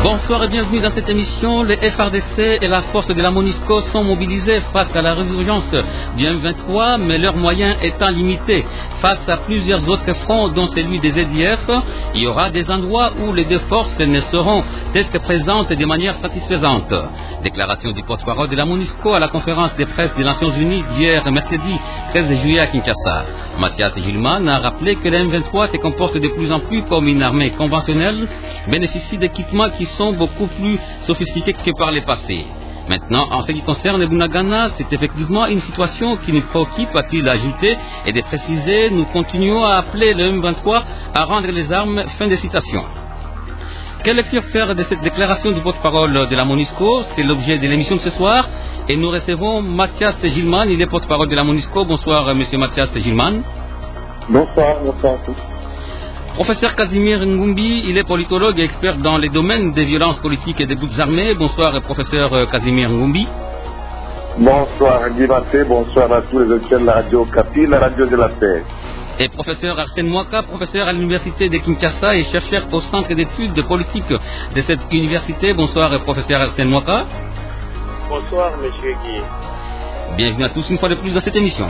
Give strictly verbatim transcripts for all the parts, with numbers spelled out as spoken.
Bonsoir et bienvenue dans cette émission. Les F R D C et la force de la MONUSCO sont mobilisés face à la résurgence du M vingt-trois, mais leurs moyens étant limités. Face à plusieurs autres fronts, dont celui des Z I F, il y aura des endroits où les deux forces ne seront peut-être présentes de manière satisfaisante. Déclaration du porte-parole de la MONUSCO à la conférence des presse des Nations Unies d'hier mercredi treize juillet à Kinshasa. Mathias Gilman a rappelé que le M vingt-trois se comporte de plus en plus comme une armée conventionnelle, bénéficie d'équipements qui sont beaucoup plus sophistiqués que par le passé. Maintenant, en ce qui concerne Bunagana, c'est effectivement une situation qui nous préoccupe, a-t-il ajouté, et de préciser, nous continuons à appeler le M vingt-trois à rendre les armes. Fin de citation. Quelle lecture faire de cette déclaration du porte-parole de la MONUSCO? C'est l'objet de l'émission de ce soir. Et nous recevons Mathias Gilman, il est porte-parole de la MONUSCO. Bonsoir, monsieur Mathias Gilman. Bonsoir, bonsoir à tous. Professeur Casimir Ngumbi, il est politologue et expert dans les domaines des violences politiques et des groupes armés. Bonsoir, professeur Casimir Ngumbi. Bonsoir, Guy Maté, bonsoir à tous les auditeurs de la radio Capi, la radio de la paix. Et professeur Arsène Mwaka, professeur à l'université de Kinshasa et chercheur au centre d'études politiques de cette université. Bonsoir, professeur Arsène Mwaka. Bonsoir, monsieur Guy. Bienvenue à tous une fois de plus dans cette émission.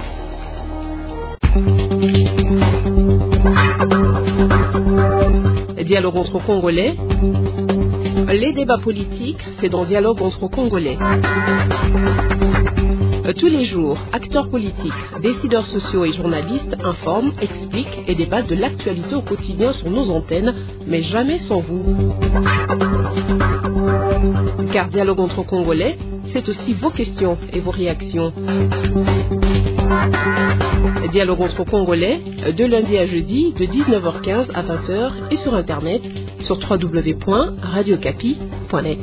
Dialogue entre Congolais. Les débats politiques, c'est dans Dialogue entre Congolais. Tous les jours, acteurs politiques, décideurs sociaux et journalistes informent, expliquent et débattent de l'actualité au quotidien sur nos antennes, mais jamais sans vous. Car Dialogue entre Congolais, c'est aussi vos questions et vos réactions. Dialogue entre Congolais, de lundi à jeudi, de dix-neuf heures quinze à vingt heures et sur Internet, sur w w w point radio capi point net.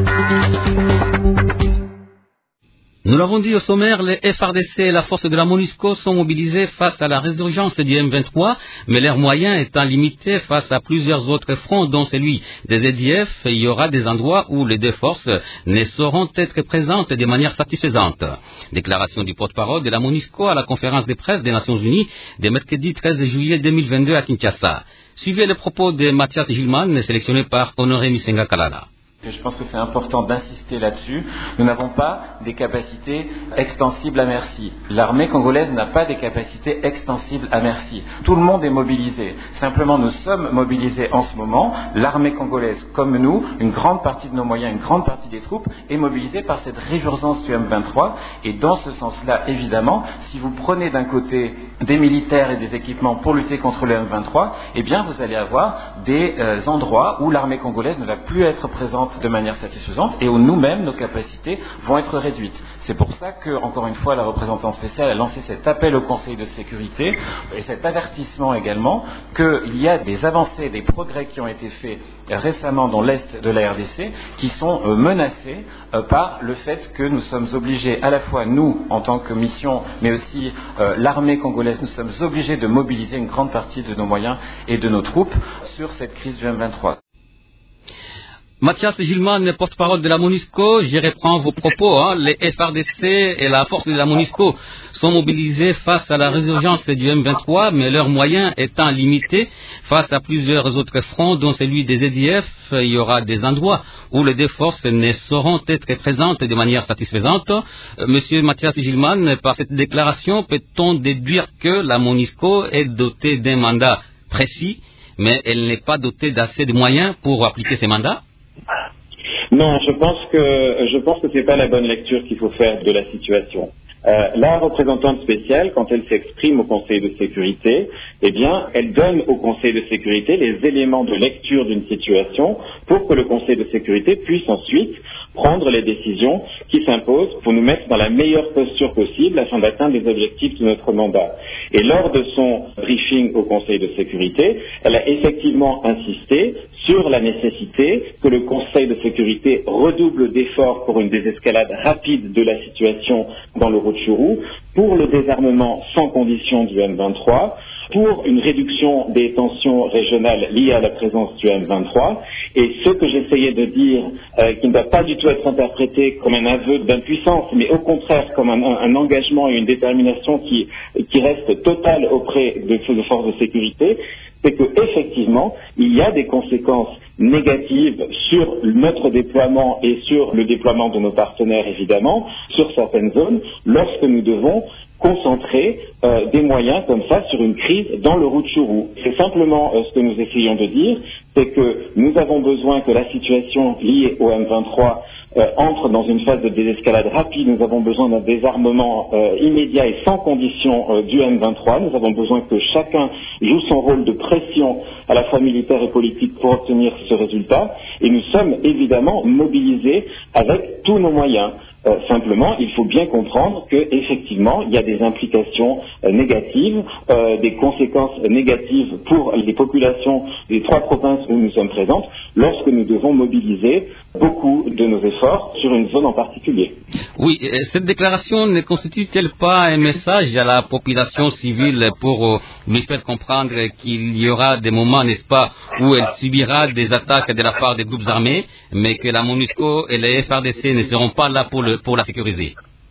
Nous l'avons dit au sommaire, les F R D C et la force de la MONUSCO sont mobilisés face à la résurgence du M vingt-trois, mais leurs moyens étant limités face à plusieurs autres fronts, dont celui des Z I F, il y aura des endroits où les deux forces ne sauront être présentes de manière satisfaisante. Déclaration du porte-parole de la MONUSCO à la conférence de presse des Nations Unies de mercredi treize juillet deux mille vingt-deux à Kinshasa. Suivez les propos de Mathias Gilman, sélectionné par Honoré Misenga Kalala. Je pense que c'est important d'insister là-dessus. Nous n'avons pas des capacités extensibles à merci. L'armée congolaise n'a pas des capacités extensibles à merci. Tout le monde est mobilisé. Simplement, nous sommes mobilisés en ce moment. L'armée congolaise, comme nous, une grande partie de nos moyens, une grande partie des troupes, est mobilisée par cette résurgence du M vingt-trois. Et dans ce sens-là, évidemment, si vous prenez d'un côté des militaires et des équipements pour lutter contre le M vingt-trois, eh bien, vous allez avoir des euh, endroits où l'armée congolaise ne va plus être présente de manière satisfaisante et où nous-mêmes, nos capacités vont être réduites. C'est pour ça que, encore une fois, la représentante spéciale a lancé cet appel au Conseil de sécurité et cet avertissement également qu'il y a des avancées, des progrès qui ont été faits récemment dans l'Est de la R D C qui sont euh, menacés euh, par le fait que nous sommes obligés, à la fois nous, en tant que mission, mais aussi euh, l'armée congolaise, nous sommes obligés de mobiliser une grande partie de nos moyens et de nos troupes sur cette crise du M vingt-trois. Mathias Gilman, porte-parole de la MONUSCO, je reprends vos propos. Hein. Les F R D C et la force de la MONUSCO sont mobilisés face à la résurgence du M vingt-trois, mais leurs moyens étant limités face à plusieurs autres fronts, dont celui des Z I F. Il y aura des endroits où les deux forces ne sauront être présentes de manière satisfaisante. Monsieur Mathias Gilman, par cette déclaration, peut-on déduire que la MONUSCO est dotée d'un mandat précis, mais elle n'est pas dotée d'assez de moyens pour appliquer ces mandats? Non, je pense que je pense que c'est pas la bonne lecture qu'il faut faire de la situation. Euh, la représentante spéciale, quand elle s'exprime au Conseil de sécurité, eh bien, elle donne au Conseil de sécurité les éléments de lecture d'une situation pour que le Conseil de sécurité puisse ensuite prendre les décisions qui s'imposent pour nous mettre dans la meilleure posture possible afin d'atteindre les objectifs de notre mandat. Et lors de son briefing au Conseil de sécurité, elle a effectivement insisté sur la nécessité que le Conseil de sécurité redouble d'efforts pour une désescalade rapide de la situation dans le Rutshuru, pour le désarmement sans condition du M vingt-trois, pour une réduction des tensions régionales liées à la présence du M vingt-trois Et ce que j'essayais de dire, euh, qui ne doit pas du tout être interprété comme un aveu d'impuissance, mais au contraire comme un, un engagement et une détermination qui, qui reste totale auprès de, de forces de sécurité, c'est qu'effectivement, il y a des conséquences négatives sur notre déploiement et sur le déploiement de nos partenaires, évidemment, sur certaines zones, lorsque nous devons concentrer euh, des moyens comme ça sur une crise dans le Rutshuru. C'est simplement euh, ce que nous essayons de dire, c'est que nous avons besoin que la situation liée au M vingt-trois Euh, entre dans une phase de désescalade rapide. Nous avons besoin d'un désarmement euh, immédiat et sans condition euh, du M vingt-trois. Nous avons besoin que chacun joue son rôle de pression à la fois militaire et politique pour obtenir ce résultat. Et nous sommes évidemment mobilisés avec tous nos moyens. Euh, simplement, il faut bien comprendre qu'effectivement, il y a des implications euh, négatives, euh, des conséquences négatives pour les populations des trois provinces où nous sommes présentes, lorsque nous devons mobiliser beaucoup de nos efforts sur une zone en particulier. Oui, cette déclaration ne constitue-t-elle pas un message à la population civile pour euh, lui faire comprendre qu'il y aura des moments, n'est-ce pas, où elle subira des attaques de la part des groupes armés, mais que la MONUSCO et les F R D C ne seront pas là pour, le, pour la sécuriser?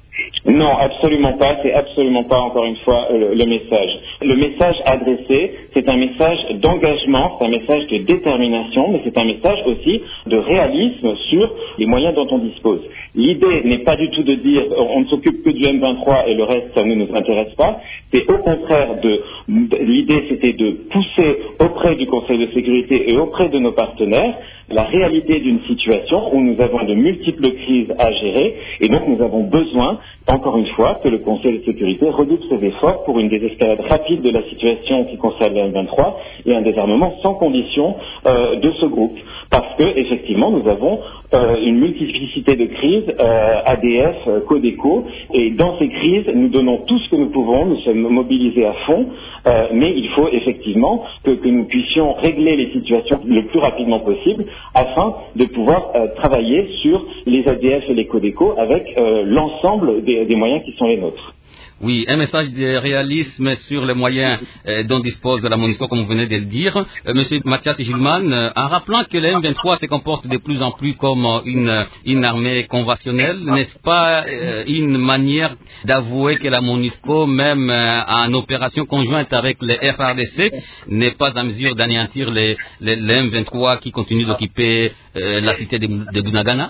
Non, absolument pas. C'est absolument pas, encore une fois, le, le message. Le message adressé, c'est un message d'engagement, c'est un message de détermination, mais c'est un message aussi de réalisme sur les moyens dont on dispose. L'idée n'est pas du tout de dire on ne s'occupe que du M vingt-trois et le reste, ça ne nous intéresse pas. C'est au contraire de, de l'idée, c'était de pousser auprès du Conseil de sécurité et auprès de nos partenaires la réalité d'une situation où nous avons de multiples crises à gérer, et donc nous avons besoin, encore une fois, que le Conseil de sécurité redouble ses efforts pour une désescalade rapide de la situation qui concerne le M vingt-trois et un désarmement sans condition euh, de ce groupe. Parce que, effectivement, nous avons euh, une multiplicité de crises, euh, A D F, euh, Codeco, et dans ces crises, nous donnons tout ce que nous pouvons, nous sommes mobilisés à fond, euh, mais il faut effectivement que, que nous puissions régler les situations le plus rapidement possible afin de pouvoir euh, travailler sur les A D F et les Codeco avec euh, l'ensemble des, des moyens qui sont les nôtres. Oui, un message de réalisme sur les moyens euh, dont dispose la MONUSCO, comme vous venez de le dire. Euh, Monsieur Mathias Gilman, euh, en rappelant que le M vingt-trois se comporte de plus en plus comme une, une armée conventionnelle, n'est-ce pas euh, une manière d'avouer que la MONUSCO, même euh, en opération conjointe avec les F R D C, n'est pas en mesure d'anéantir les, les, les M vingt-trois qui continuent d'occuper euh, la cité de, de Bunagana?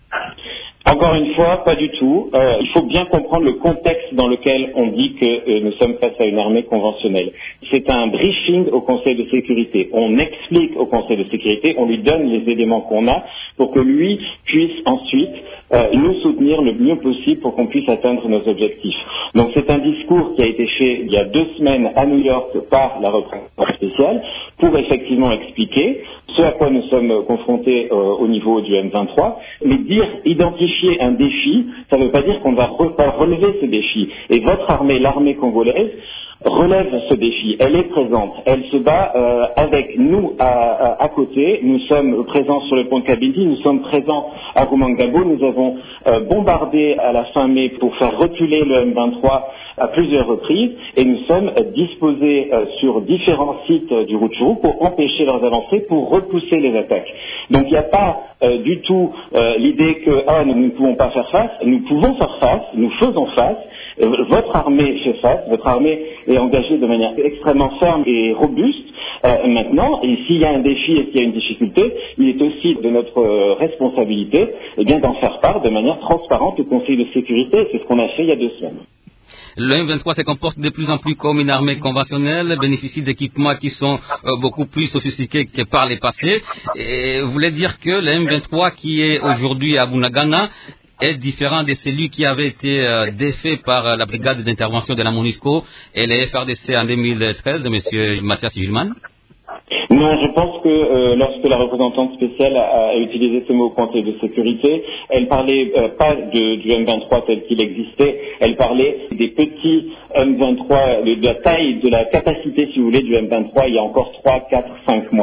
Encore une fois, pas du tout. Euh, il faut bien comprendre le contexte dans lequel on dit que euh, nous sommes face à une armée conventionnelle. C'est un briefing au Conseil de sécurité. On explique au Conseil de sécurité, on lui donne les éléments qu'on a pour que lui puisse ensuite euh, nous soutenir le mieux possible pour qu'on puisse atteindre nos objectifs. Donc c'est un discours qui a été fait il y a deux semaines à New York par la représentante spéciale pour effectivement expliquer ce à quoi nous sommes confrontés euh, au niveau du M vingt-trois, mais dire, identifier un défi, ça ne veut pas dire qu'on va re- relever ce défi. Et votre armée, l'armée congolaise, relève ce défi. Elle est présente. Elle se bat euh, avec nous à, à, à côté. Nous sommes présents sur le pont de Kabindi, nous sommes présents à Rumangabo. Nous avons euh, bombardé à la fin mai pour faire reculer le M vingt-trois à plusieurs reprises, et nous sommes euh, disposés euh, sur différents sites euh, du Rutshuru pour empêcher leurs avancées, pour repousser les attaques. Donc il n'y a pas euh, du tout euh, l'idée que ah, nous ne pouvons pas faire face. Nous pouvons faire face, nous faisons face. Votre armée fait face, votre armée est engagée de manière extrêmement ferme et robuste. Euh, maintenant, et s'il y a un défi et s'il y a une difficulté, il est aussi de notre euh, responsabilité eh bien, d'en faire part de manière transparente au Conseil de sécurité. C'est ce qu'on a fait il y a deux semaines. Le M vingt-trois se comporte de plus en plus comme une armée conventionnelle, bénéficie d'équipements qui sont euh, beaucoup plus sophistiqués que par les passés. Et vous voulez dire que le M vingt-trois qui est aujourd'hui à Bunagana est différent de celui qui avait été euh, défait par euh, la brigade d'intervention de la MONUSCO et les F R D C en deux mille treize, M. Mathias Gilman? Non, je pense que euh, lorsque la représentante spéciale a, a utilisé ce mot au Conseil de sécurité, elle parlait euh, pas de, du M vingt-trois tel qu'il existait, elle parlait des petits M vingt-trois, de, de la taille, de la capacité, si vous voulez, du M vingt-trois il y a encore trois, quatre, cinq mois.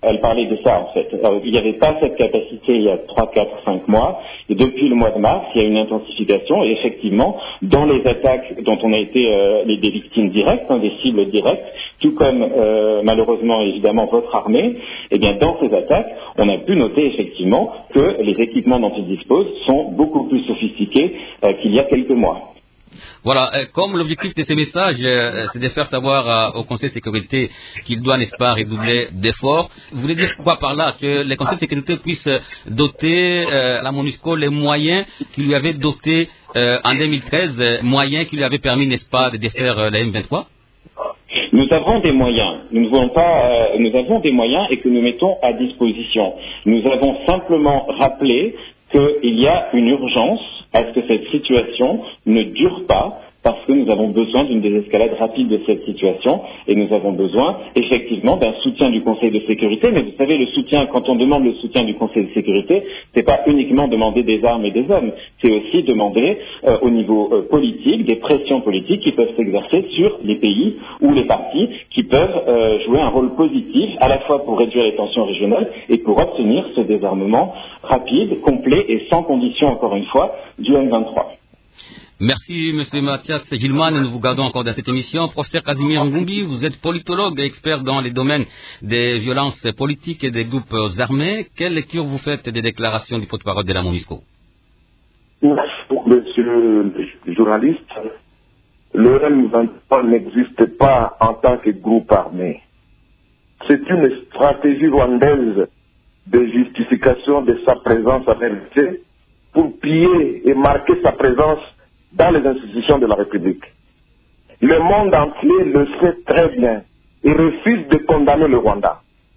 Elle parlait de ça, en fait. Euh, il n'y avait pas cette capacité il y a trois, quatre, cinq mois. Et depuis le mois de mars, il y a une intensification. Et effectivement, dans les attaques dont on a été euh, les, des victimes directes, hein, des cibles directes, tout comme euh, malheureusement, évidemment, votre armée, eh bien, dans ces attaques, on a pu noter effectivement que les équipements dont ils disposent sont beaucoup plus sophistiqués euh, qu'il y a quelques mois. Voilà, comme l'objectif de ces messages, euh, c'est de faire savoir euh, au Conseil de sécurité qu'il doit, n'est-ce pas, redoubler d'efforts. Vous voulez dire quoi par là? Que le Conseil de sécurité puisse doter euh, la MONUSCO les moyens qui lui avaient doté euh, en deux mille treize, euh, moyens qui lui avaient permis, n'est-ce pas, de défaire euh, la M vingt-trois? Nous avons des moyens. Nous ne voulons pas. Euh, nous avons des moyens et que nous mettons à disposition. Nous avons simplement rappelé qu'il y a une urgence à ce que cette situation ne dure pas, parce que nous avons besoin d'une désescalade rapide de cette situation et nous avons besoin effectivement d'un soutien du Conseil de sécurité. Mais vous savez, le soutien, quand on demande le soutien du Conseil de sécurité, c'est pas uniquement demander des armes et des hommes, c'est aussi demander euh, au niveau euh, politique des pressions politiques qui peuvent s'exercer sur les pays ou les partis qui peuvent euh, jouer un rôle positif à la fois pour réduire les tensions régionales et pour obtenir ce désarmement rapide, complet et sans condition, encore une fois, du M vingt-trois. Merci, Monsieur Mathias Gilman. Nous vous gardons encore dans cette émission. Professeur Casimir Ngumbi, vous êtes politologue et expert dans les domaines des violences politiques et des groupes armés. Quelle lecture vous faites des déclarations du porte-parole de la MONUSCO? Monsieur le journaliste, le M vingt-trois n'existe pas en tant que groupe armé. C'est une stratégie rwandaise de justification de sa présence en R D C pour piller et marquer sa présence dans les institutions de la République. Le monde entier le sait très bien et refuse de condamner le Rwanda.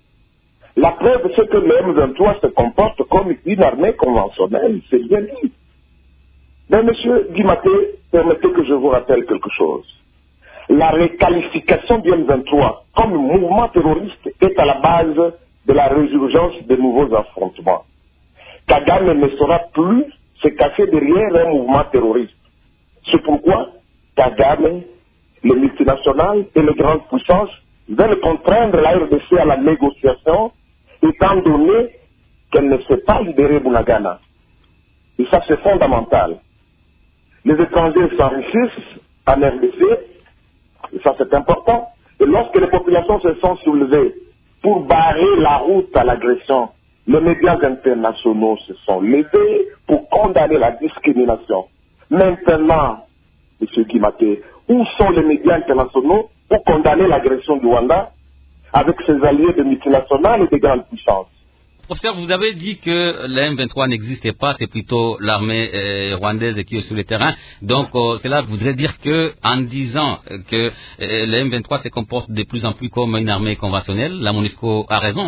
La preuve, c'est que le M vingt-trois se comporte comme une armée conventionnelle, c'est bien dit. Mais monsieur Guimaté, permettez que je vous rappelle quelque chose. La requalification du M vingt-trois comme mouvement terroriste est à la base de la résurgence de nouveaux affrontements. Kagame ne saura plus se cacher derrière un mouvement terroriste. C'est pourquoi Kagame, les multinationales et les grandes puissances veulent contraindre la R D C à la négociation, étant donné qu'elle ne sait pas libérer Bunagana. Et ça, c'est fondamental. Les étrangers s'enrichissent en R D C, et ça, c'est important. Et lorsque les populations se sont soulevées pour barrer la route à l'agression, les médias internationaux se sont levés pour condamner la discrimination. Maintenant, M. Guimaté, où sont les médias internationaux pour condamner l'agression du Rwanda avec ses alliés de multinationales et de grandes puissances? Professeur, vous avez dit que le M vingt-trois n'existait pas, c'est plutôt l'armée euh, rwandaise qui est sur le terrain. Donc euh, cela voudrait dire que, en disant que euh, le M vingt-trois se comporte de plus en plus comme une armée conventionnelle, la MONUSCO a raison.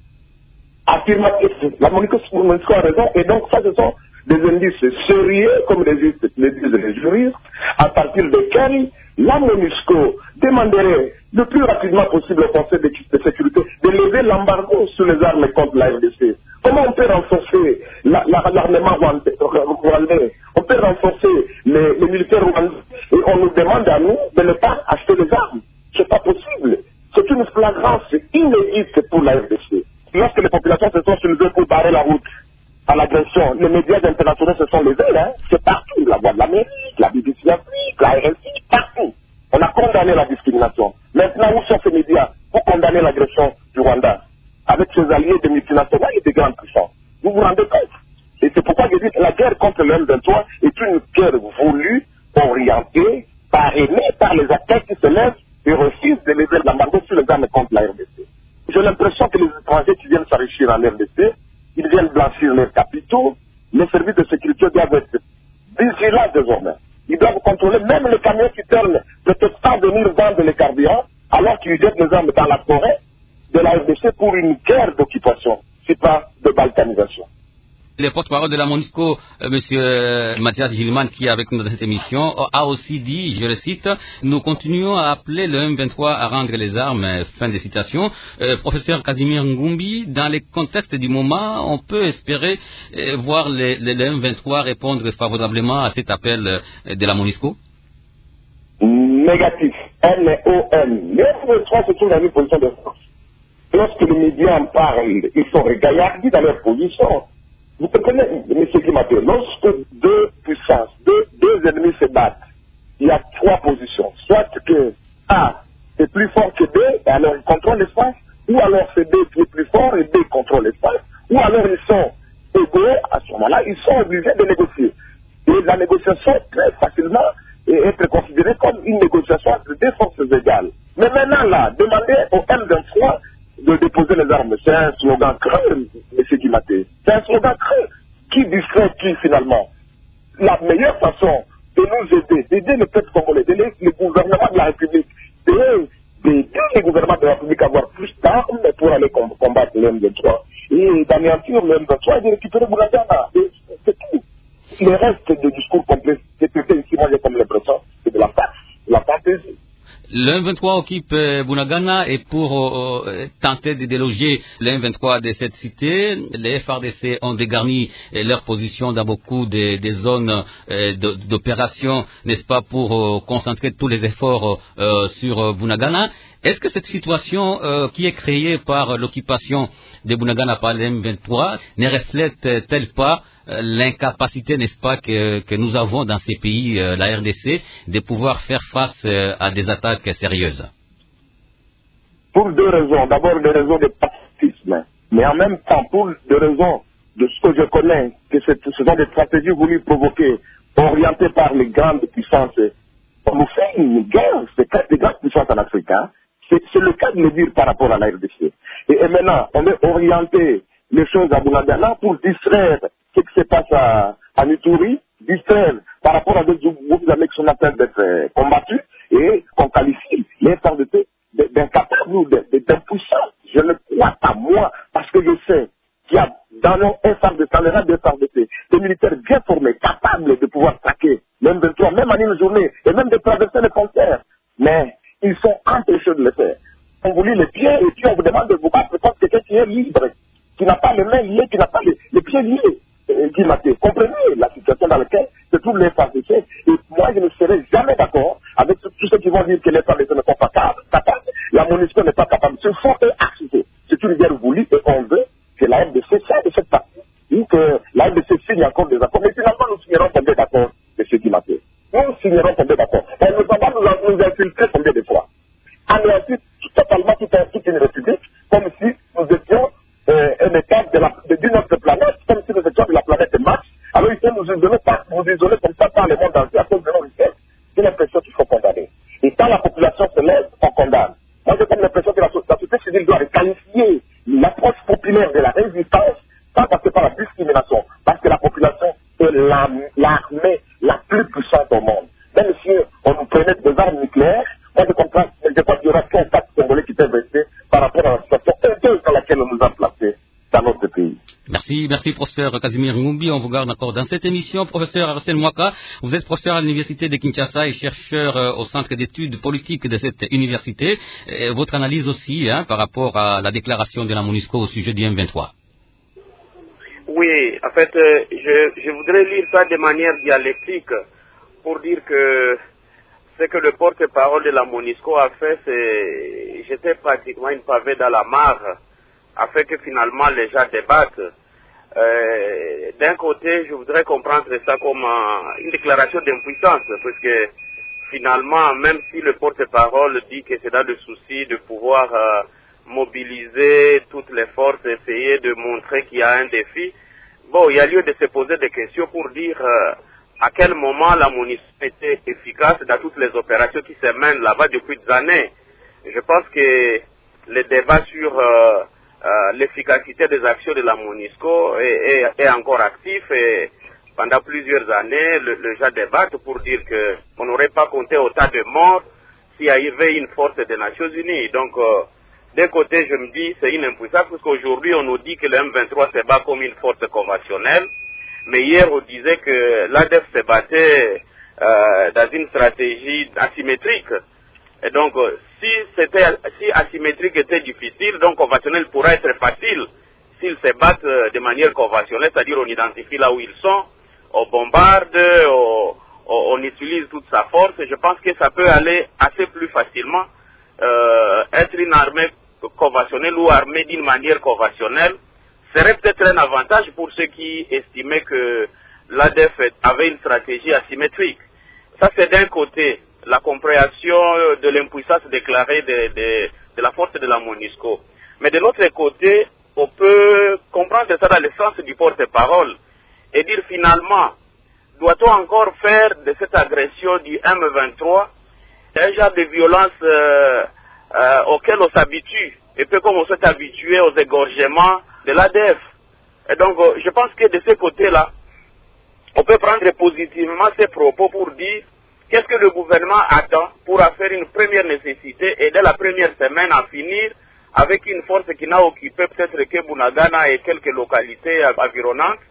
Affirmatif, la MONUSCO a raison, et donc ça, ce sont des indices sérieux, comme les disent les juristes, à partir desquels la MONUSCO demanderait le plus rapidement possible au Conseil de sécurité de lever l'embargo sur les armes contre la R D C. Comment on peut renforcer l'armement rwandais? On peut renforcer les, les militaires rwandais et on nous demande à nous de ne pas acheter des armes. C'est pas possible. C'est une flagrance inédite pour la R D C. Lorsque les populations se sont soulevées pour barrer la route à l'agression, les médias internationaux se sont levés, hein. C'est partout, la Voix de l'Amérique, la B B C Afrique, la R F I, partout. On a condamné la discrimination. Maintenant, où sont ces médias pour condamner l'agression du Rwanda avec ses alliés de multinationales et de grandes puissances? Vous vous rendez compte? Et c'est pourquoi je dis que la guerre contre le M vingt-trois est une guerre voulue, orientée, parrainée par les acteurs qui se lèvent et refusent de lever l'embargo sur les armes contre la R D C. J'ai l'impression que les étrangers qui viennent s'enrichir en R D C, ils viennent blanchir leurs capitaux, les services de sécurité doivent être vigilants désormais. Ils doivent contrôler même les camions qui tournent, peut-être pas venir vendre les carburants, alors qu'ils jettent les armes dans la forêt de la R D C pour une guerre d'occupation, c'est pas de balkanisation. Le porte-parole de la MONUSCO, euh, M. Mathias Gilman, qui est avec nous dans cette émission, a aussi dit, je le cite, « Nous continuons à appeler le M vingt-trois à rendre les armes. » Fin de citation. Euh, professeur Casimir Ngumbi, dans le contexte du moment, on peut espérer euh, voir le, le, le M vingt-trois répondre favorablement à cet appel euh, de la MONUSCO? Négatif. N O N. Le M vingt-trois se trouve dans une position de force. Et lorsque les médias en parlent, ils sont regaillardis dans leur position. Vous comprenez, M. Guimaté, lorsque deux puissances, deux, deux ennemis se battent, il y a trois positions. Soit que A est plus fort que B, et alors il contrôle l'espace, ou alors c'est B qui est plus fort et B contrôle l'espace, ou alors ils sont égaux, à ce moment-là, ils sont obligés de négocier. Et la négociation très facilement et être considérée comme une négociation entre deux forces égales. Mais maintenant là, demander au M vingt-trois de déposer les armes, c'est un slogan creux, M. Guimaté. C'est un slogan creux. Qui distrait qui finalement? La meilleure façon de nous aider, d'aider le peuple congolais, d'aider le gouvernement de la République, d'aider les gouvernements de la République à avoir plus d'armes pour aller combattre le M vingt-trois et d'anéantir le M vingt-trois et de récupérer Bunagana. C'est tout. Le reste du discours complet, c'est peut-être ici, moi j'ai comme l'impression, c'est de la farce, de la fantaisie. Le M vingt-trois occupe euh, Bunagana et pour euh, tenter de déloger le M vingt-trois de cette cité, les F R D C ont dégarni euh, leur position dans beaucoup des de zones euh, d'opération, n'est-ce pas, pour euh, concentrer tous les efforts euh, sur euh, Bunagana. Est-ce que cette situation euh, qui est créée par l'occupation de Bunagana par le M vingt-trois ne reflète-t-elle pas l'incapacité, n'est-ce pas, que, que nous avons dans ces pays, euh, la R D C, de pouvoir faire face euh, à des attaques sérieuses? Pour deux raisons. D'abord, des raisons de pacifisme, mais en même temps, pour des raisons de ce que je connais, que ce sont des stratégies voulues provoquer, orientées par les grandes puissances. On nous fait une guerre, c'est des grandes puissances en Afrique. Hein. C'est, c'est le cas de le dire par rapport à la R D C. Et, et maintenant, on veut orienter les choses à Bunagana pour distraire ce qui se passe à, à Ituri, distraire par rapport à d'autres groupes armés qui sont en train d'être euh, combattus et qu'on qualifie les F R D C d'incapables ou d'impuissants. Je ne crois pas, moi, parce que je sais qu'il y a dans nos F R D C, dans les rangs des F R D C, des militaires bien formés, capables de pouvoir traquer le M vingt-trois, même en une journée, et même de traverser les frontières. Mais ils sont empêchés de le faire. On vous lit les pieds et puis on vous demande de vous battre contre quelqu'un qui est libre, qui n'a pas les mains liées, qui n'a pas les, les pieds liés. Guimaté. Comprenez la situation dans laquelle se trouvent les F R D C. Et moi, je ne serai jamais d'accord avec tous ceux qui vont dire que les F R D C ne sont pas capables. La MONUSCO n'est pas capable. Ce sont eux accités. C'est une guerre voulue et on veut que la R D C soit de cette partie. Ou que la R D C signe encore des accords. Mais finalement, nous signerons combien d'accords, M. Guimaté? Nous signerons combien d'accords? Elle ne va pas nous, nous infiltrer combien de fois? Anéantir totalement toute, toute une république, comme si nous étions euh, un état de la, de, d'une autre planète, comme si nous étions de la planète Mars. Alors il faut nous isoler, par, nous isoler comme ça par le monde entier à cause de nos richesses. C'est l'impression qu'il faut condamner. Et quand la population se lève, on condamne. Moi j'ai comme l'impression que la, la société civile doit qualifier l'approche populaire de la résistance, pas parce que par la discrimination, parce que la population est la, l'armée la plus puissante au monde. Même si on nous prenait des armes nucléaires, moi je comprends, je crois qu'il y aura qu'un tas de Congolais qui peuvent rester par rapport à la situation honteuse dans laquelle on nous a placés dans notre pays. Merci, merci professeur Casimir Ngumbi. On vous garde encore dans cette émission. Professeur Arsène Mwaka, vous êtes professeur à l'université de Kinshasa et chercheur euh, au centre d'études politiques de cette université. Et votre analyse aussi hein, par rapport à la déclaration de la MONUSCO au sujet du M vingt-trois. Oui, en fait, euh, je, je voudrais lire ça de manière dialectique pour dire que ce que le porte-parole de la MONUSCO a fait, c'est jeter pratiquement une pavée dans la mare afin que finalement les gens débattent. Euh, d'un côté, je voudrais comprendre ça comme euh, une déclaration d'impuissance, parce que finalement, même si le porte-parole dit que c'est dans le souci de pouvoir euh, mobiliser toutes les forces, essayer de montrer qu'il y a un défi, bon, il y a lieu de se poser des questions pour dire euh, à quel moment la MONUSCO était efficace dans toutes les opérations qui se mènent là-bas depuis des années. Je pense que le débat sur euh, euh, l'efficacité des actions de la MONUSCO est, est, est encore actif et pendant plusieurs années, le, le gens débattent pour dire qu'on n'aurait pas compté autant de morts s'il y avait une force des Nations Unies. Donc, euh, d'un côté, je me dis c'est une impuissance parce qu'aujourd'hui, on nous dit que le M vingt-trois se bat comme une force conventionnelle. Mais hier, on disait que l'A D F se battait euh, dans une stratégie asymétrique. Et donc, euh, si c'était, si asymétrique était difficile, donc conventionnel pourrait être facile. S'ils se battent euh, de manière conventionnelle, c'est-à-dire on identifie là où ils sont, on bombarde, on, on, on utilise toute sa force. Et je pense que ça peut aller assez plus facilement. Euh, être une armée conventionnelle ou armée d'une manière conventionnelle serait peut-être un avantage pour ceux qui estimaient que l'A D F avait une stratégie asymétrique. Ça, c'est d'un côté la compréhension de l'impuissance déclarée de, de, de la force de la MONUSCO. Mais de l'autre côté, on peut comprendre ça dans le sens du porte-parole et dire finalement, doit-on encore faire de cette agression du M vingt-trois un genre de violence euh, euh, auquel on s'habitue, et peu comme on s'est habitué aux égorgements de l'A D F. Et donc, euh, je pense que de ce côté-là, on peut prendre positivement ces propos pour dire qu'est-ce que le gouvernement attend pour faire une première nécessité et dès la première semaine à finir avec une force qui n'a occupé peut-être que Bunagana et quelques localités environnantes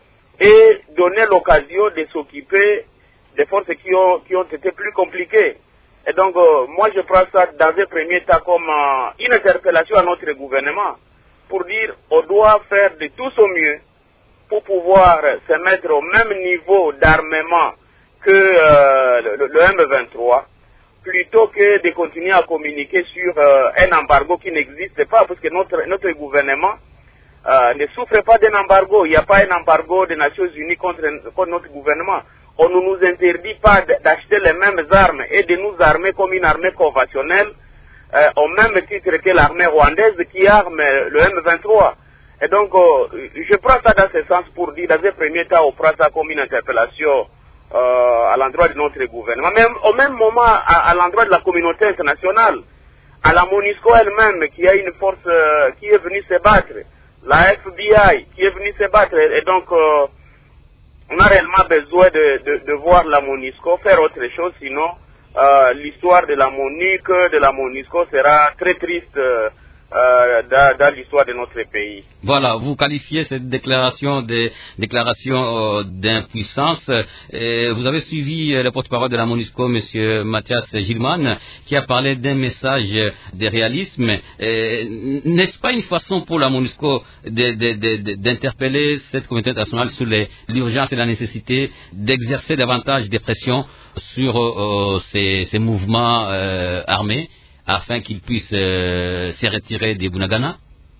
et donner l'occasion de s'occuper des forces qui ont, qui ont été plus compliquées. Et donc, euh, moi je prends ça dans un premier temps comme euh, une interpellation à notre gouvernement pour dire on doit faire de tout au mieux pour pouvoir se mettre au même niveau d'armement que euh, le, le M vingt-trois, plutôt que de continuer à communiquer sur euh, un embargo qui n'existe pas, parce que notre, notre gouvernement euh, ne souffre pas d'un embargo. Il n'y a pas un embargo des Nations Unies contre, contre notre gouvernement. On ne nous interdit pas d'acheter les mêmes armes et de nous armer comme une armée conventionnelle, euh, au même titre que l'armée rwandaise qui arme le M vingt-trois. Et donc, euh, je prends ça dans ce sens pour dire, dans un premier temps, on prend ça comme une interpellation euh, à l'endroit de notre gouvernement. Mais au même moment, à, à l'endroit de la communauté internationale, à la MONUSCO elle-même, qui a une force euh, qui est venue se battre, la F B I qui est venue se battre, et donc, euh, on a réellement besoin de, de, de voir la MONUSCO faire autre chose, sinon euh, l'histoire de la MONUC, de la MONUSCO sera très triste euh, euh, dans, dans l'histoire de notre pays. Voilà, vous qualifiez cette déclaration de déclaration euh, d'impuissance. Et vous avez suivi euh, le porte-parole de la MONUSCO, M. Mathias Gilman, qui a parlé d'un message de réalisme. Et, n'est-ce pas une façon pour la MONUSCO de, de, de, de, d'interpeller cette communauté internationale sur les, l'urgence et la nécessité d'exercer davantage de pression sur euh, ces, ces mouvements euh, armés afin qu'ils puissent euh, se retirer des Bunagana?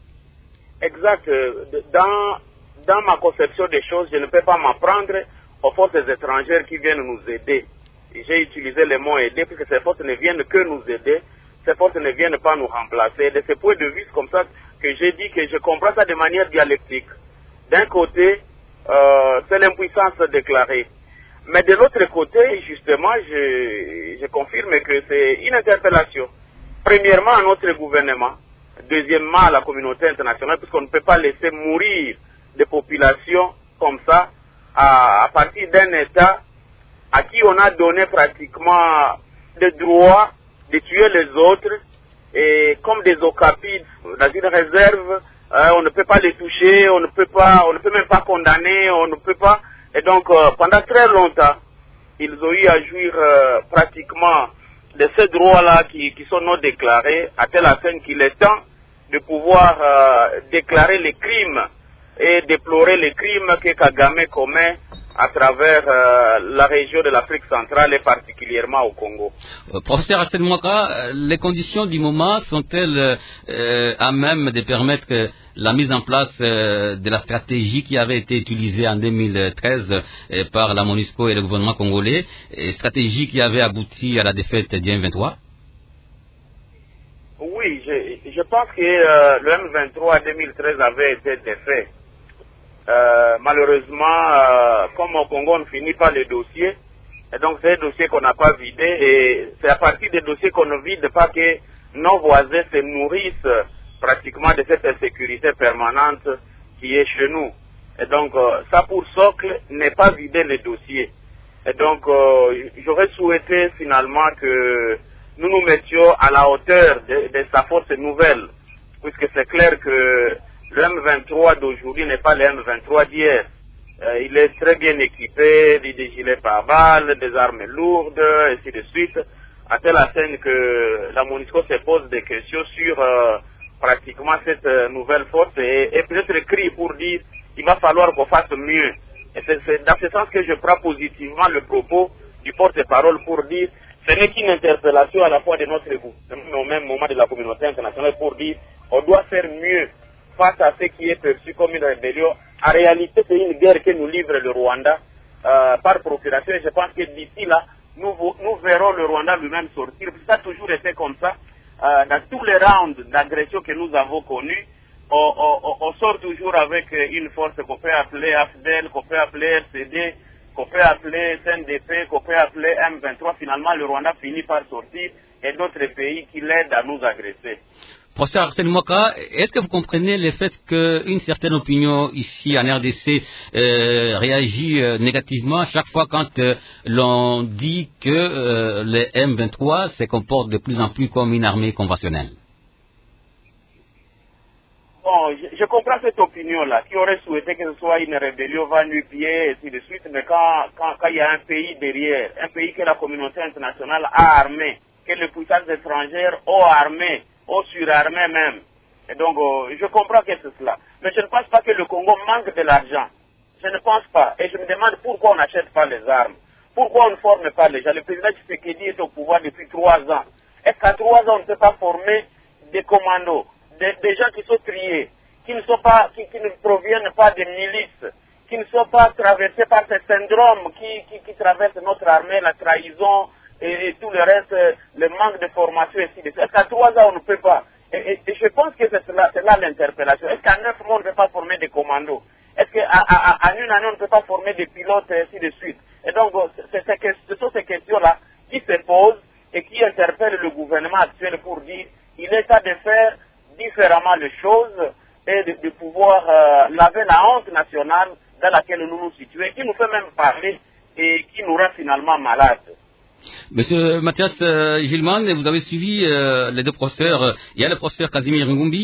Exact. Dans, dans ma conception des choses, je ne peux pas m'en prendre aux forces étrangères qui viennent nous aider. J'ai utilisé le mot aider parce que ces forces ne viennent que nous aider. Ces forces ne viennent pas nous remplacer. De ce point de vue, c'est comme ça que j'ai dit que je comprends ça de manière dialectique. D'un côté, euh, c'est l'impuissance déclarée. Mais de l'autre côté, justement, je, je confirme que c'est une interpellation. Premièrement, à notre gouvernement. Deuxièmement, à la communauté internationale, puisqu'on ne peut pas laisser mourir des populations comme ça, à, à partir d'un État à qui on a donné pratiquement le droit de tuer les autres, et comme des okapides dans une réserve, euh, on ne peut pas les toucher, on ne peut pas, on ne peut même pas condamner, on ne peut pas. Et donc, euh, pendant très longtemps, ils ont eu à jouir euh, pratiquement de ces droits-là qui, qui sont non déclarés, à telle enseigne qu'il est temps de pouvoir euh, déclarer les crimes et déplorer les crimes que Kagame commet à travers euh, la région de l'Afrique centrale et particulièrement au Congo. Euh, professeur Arsène Mwaka, les conditions du moment sont-elles euh, à même de permettre que la mise en place euh, de la stratégie qui avait été utilisée en deux mille treize euh, par la MONUSCO et le gouvernement congolais, et stratégie qui avait abouti à la défaite du M vingt-trois? Oui, je, je pense que euh, le M vingt-trois en deux mille treize avait été défait. Euh, malheureusement, euh, comme au Congo, on ne finit pas les dossiers, et donc c'est un dossier qu'on n'a pas vidé, et c'est à partir des dossiers qu'on ne vide pas que nos voisins se nourrissent pratiquement de cette insécurité permanente qui est chez nous. Et donc, euh, ça pour socle n'est pas vider les dossiers. Et donc, euh, j'aurais souhaité finalement que nous nous mettions à la hauteur de, de sa force nouvelle, puisque c'est clair que le M vingt-trois d'aujourd'hui n'est pas le M vingt-trois d'hier. Euh, il est très bien équipé, des gilets pare-balles, des armes lourdes, et ainsi de suite, à telle enseigne que la MONUSCO se pose des questions sur euh, pratiquement cette euh, nouvelle force et, et peut-être écrit pour dire il va falloir qu'on fasse mieux. Et c'est, c'est dans ce sens que je prends positivement le propos du porte-parole pour dire ce n'est qu'une interpellation à la fois de notre gouvernement, mais au même moment de la communauté internationale pour dire on doit faire mieux face à ce qui est perçu comme une rébellion. En réalité, c'est une guerre que nous livre le Rwanda euh, par procuration. Et je pense que d'ici là, nous, nous verrons le Rwanda lui-même sortir. Ça a toujours été comme ça. Euh, dans tous les rounds d'agression que nous avons connus, on, on, on sort toujours avec une force qu'on peut appeler A F D E L, qu'on peut appeler R C D, qu'on peut appeler C N D P, qu'on peut appeler M vingt-trois. Finalement, le Rwanda finit par sortir et d'autres pays qui l'aident à nous agresser. Professeur Arsène Mwaka, est-ce que vous comprenez le fait qu'une certaine opinion ici en R D C euh, réagit euh, négativement à chaque fois quand euh, l'on dit que euh, les M vingt-trois se comportent de plus en plus comme une armée conventionnelle? Bon, je, je comprends cette opinion-là, qui aurait souhaité que ce soit une rébellion va nu-pied et ainsi de suite, mais quand, quand, quand il y a un pays derrière, un pays que la communauté internationale a armé, que les puissances étrangères ont armé, ou surarmés même. Et donc, euh, je comprends que c'est cela. Mais je ne pense pas que le Congo manque de l'argent. Je ne pense pas. Et je me demande pourquoi on n'achète pas les armes. Pourquoi on ne forme pas les gens. Le président Tshisekedi est au pouvoir depuis trois ans. Est-ce qu'à trois ans, on ne peut pas former des commandos, des, des gens qui sont triés, qui ne sont pas, qui, qui ne proviennent pas des milices, qui ne sont pas traversés par ces syndromes qui, qui, qui traversent notre armée, la trahison, Et, et tout le reste, le manque de formation et ainsi de suite. Est-ce qu'à trois ans, on ne peut pas? Et, et, et je pense que c'est là, c'est là l'interpellation. Est-ce qu'à neuf mois, on ne peut pas former des commandos? Est-ce qu'à à, à, une année, on ne peut pas former des pilotes et ainsi de suite? Et donc, c'est, c'est, c'est, ce sont ces questions-là qui se posent et qui interpellent le gouvernement actuel pour dire il est temps de faire différemment les choses et de, de pouvoir euh, laver la honte nationale dans laquelle nous nous situons, qui nous fait même parler et qui nous rend finalement malades. Monsieur Mathias euh, Gilman, vous avez suivi euh, les deux professeurs. Euh, il y a le professeur Casimir Ngumbi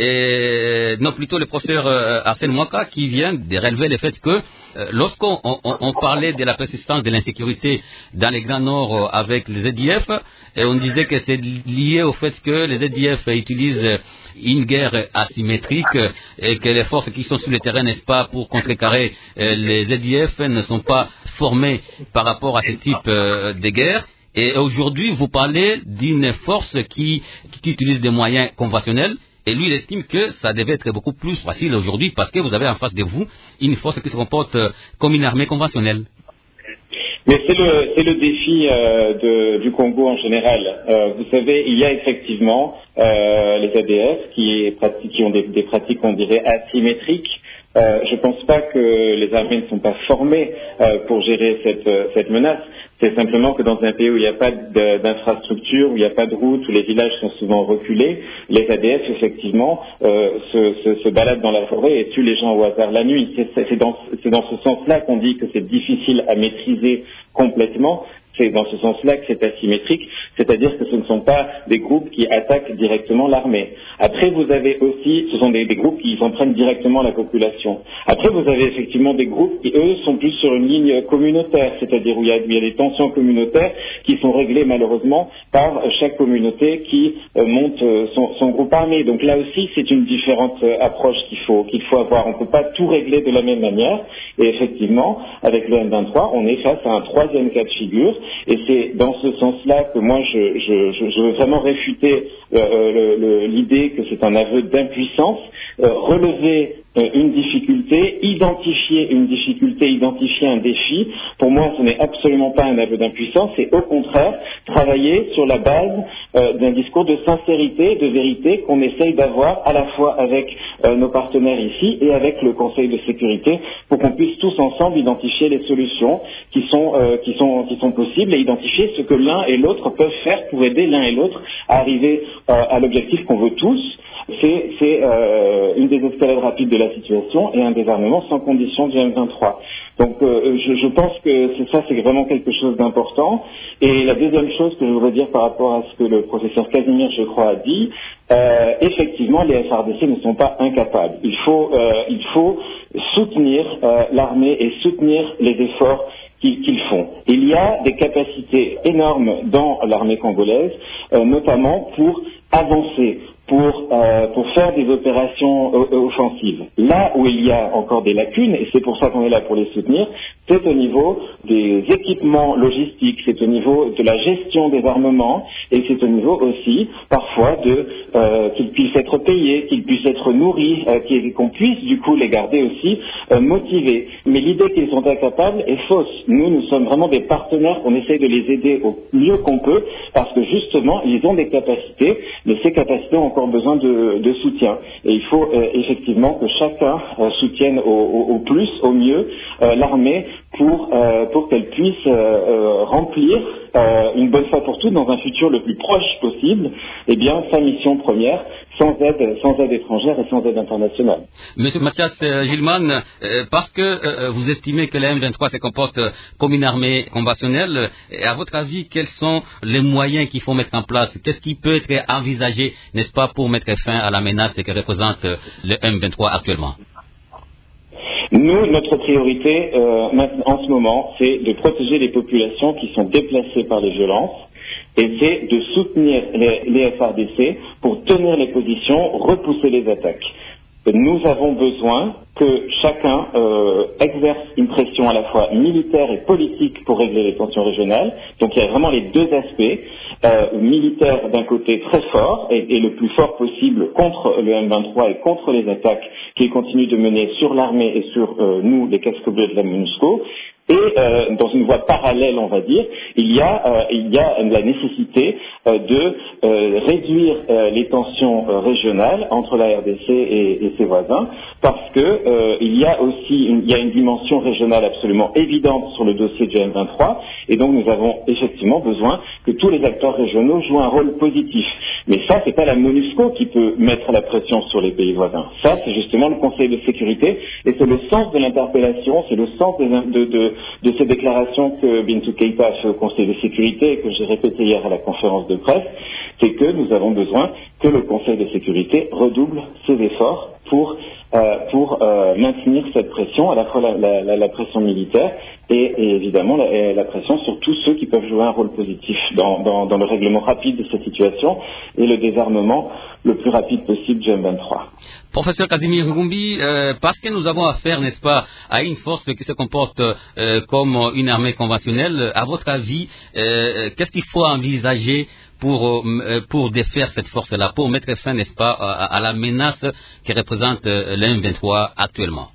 et non plutôt le professeur euh, Arsène Mwaka qui vient de relever le fait que euh, lorsqu'on on, on parlait de la persistance de l'insécurité dans les Grands Nord euh, avec les Z D F, et on disait que c'est lié au fait que les Z D F utilisent une guerre asymétrique et que les forces qui sont sur le terrain, n'est-ce pas, pour contrecarrer euh, les Z D F ne sont pas formées par rapport à ce type euh, de guerre. Et aujourd'hui, vous parlez d'une force qui, qui utilise des moyens conventionnels. Et lui, il estime que ça devait être beaucoup plus facile aujourd'hui parce que vous avez en face de vous une force qui se comporte euh, comme une armée conventionnelle. Mais c'est le, c'est le défi euh, de, du Congo en général. Euh, vous savez, il y a effectivement euh, les A D F qui, pratiquent, qui ont des, des pratiques, on dirait, asymétriques. Euh, je ne pense pas que les armées ne sont pas formées euh, pour gérer cette, cette menace. C'est simplement que dans un pays où il n'y a pas d'infrastructure, où il n'y a pas de route, où les villages sont souvent reculés, les A D F, effectivement, euh, se, se, se baladent dans la forêt et tuent les gens au hasard la nuit. C'est, c'est, dans, c'est dans ce sens-là qu'on dit que c'est difficile à maîtriser complètement. C'est dans ce sens-là que c'est asymétrique, c'est-à-dire que ce ne sont pas des groupes qui attaquent directement l'armée. Après, vous avez aussi, ce sont des, des groupes qui s'en prennent directement à la population. Après, vous avez effectivement des groupes qui, eux, sont plus sur une ligne communautaire, c'est-à-dire où il y a, où il y a des tensions communautaires qui sont réglées malheureusement par chaque communauté qui euh, monte euh, son, son groupe armé. Donc là aussi, c'est une différente euh, approche qu'il faut, qu'il faut avoir. On ne peut pas tout régler de la même manière. Et effectivement, avec le M vingt-trois, on est face à un troisième cas de figure. Et c'est dans ce sens-là que moi, je, je, je, je veux vraiment réfuter euh, le, le, l'idée que c'est un aveu d'impuissance, euh, relever euh, une difficulté, identifier une difficulté, identifier un défi. Pour moi, ce n'est absolument pas un aveu d'impuissance, c'est au contraire travailler sur la base euh, d'un discours de sincérité, de vérité qu'on essaye d'avoir à la fois avec euh, nos partenaires ici et avec le Conseil de sécurité pour qu'on puisse tous ensemble identifier les solutions qui sont, euh, qui sont, qui sont possibles et identifier ce que l'un et l'autre peuvent faire pour aider l'un et l'autre à arriver euh, à l'objectif qu'on veut tous. C'est, c'est euh, une désescalade rapide de la situation et un désarmement sans condition du M vingt-trois. Donc euh, je, je pense que c'est ça, c'est vraiment quelque chose d'important. Et la deuxième chose que je voudrais dire par rapport à ce que le professeur Casimir, je crois, a dit, euh, effectivement, les F R D C ne sont pas incapables. Il faut, euh, il faut soutenir euh, l'armée et soutenir les efforts qu'ils font. Il y a des capacités énormes dans l'armée congolaise, euh, notamment pour avancer, pour, euh, pour faire des opérations euh, offensives. Là où il y a encore des lacunes, et c'est pour ça qu'on est là pour les soutenir, c'est au niveau des équipements logistiques, c'est au niveau de la gestion des armements, et c'est au niveau aussi, parfois, de euh, qu'ils puissent être payés, qu'ils puissent être nourris, euh, qu'on puisse du coup les garder aussi euh, motivés. Mais l'idée qu'ils sont incapables est fausse. Nous, nous sommes vraiment des partenaires, on essaye de les aider au mieux qu'on peut, parce que justement, ils ont des capacités, mais ces capacités ont encore besoin de, de soutien. Et il faut euh, effectivement que chacun euh, soutienne au, au, au plus, au mieux, euh, l'armée pour, euh, pour qu'elle puisse euh, euh, remplir euh, une bonne fois pour toutes, dans un futur le plus proche possible, eh bien, sa mission première, sans aide, sans aide étrangère et sans aide internationale. Monsieur Mathias euh, Gilman, euh, parce que euh, vous estimez que la M vingt-trois se comporte euh, comme une armée conventionnelle, euh, à votre avis, quels sont les moyens qu'il faut mettre en place? Qu'est-ce qui peut être envisagé, n'est-ce pas, pour mettre fin à la menace que représente euh, le M vingt-trois actuellement? Nous, notre priorité euh, en ce moment, c'est de protéger les populations qui sont déplacées par les violences, et c'est de soutenir les, les F R D C pour tenir les positions, repousser les attaques. Nous avons besoin que chacun euh, exerce une pression à la fois militaire et politique pour régler les tensions régionales. Donc il y a vraiment les deux aspects, euh, militaire d'un côté très fort et, et le plus fort possible contre le M vingt-trois et contre les attaques qu'il continue de mener sur l'armée et sur euh, nous, les casques bleus de la MONUSCO. Et euh, dans une voie parallèle, on va dire, il y a, euh, il y a la nécessité euh, de euh, réduire euh, les tensions euh, régionales entre la R D C et, et ses voisins, parce que euh, il y a aussi une, il y a une dimension régionale absolument évidente sur le dossier du M vingt-trois, et donc nous avons effectivement besoin que tous les acteurs régionaux jouent un rôle positif. Mais ça, c'est pas la MONUSCO qui peut mettre la pression sur les pays voisins. Ça, c'est justement le Conseil de sécurité, et c'est le sens de l'interpellation, c'est le sens de, de, de de ces déclarations que Bintou Keïta a fait au Conseil de sécurité et que j'ai répété hier à la conférence de presse, c'est que nous avons besoin que le Conseil de sécurité redouble ses efforts pour, euh, pour euh, maintenir cette pression, à la fois la, la, la, la pression militaire et, et évidemment la, la pression sur tous ceux qui peuvent jouer un rôle positif dans, dans, dans le règlement rapide de cette situation et le désarmement le plus rapide possible du M vingt-trois. Professeur Casimir Ngumbi, euh, parce que nous avons affaire, n'est-ce pas, à une force qui se comporte euh, comme une armée conventionnelle, à votre avis, euh, qu'est-ce qu'il faut envisager pour, euh, pour défaire cette force-là, pour mettre fin, n'est-ce pas, à, à la menace que représente euh, le M vingt-trois actuellement?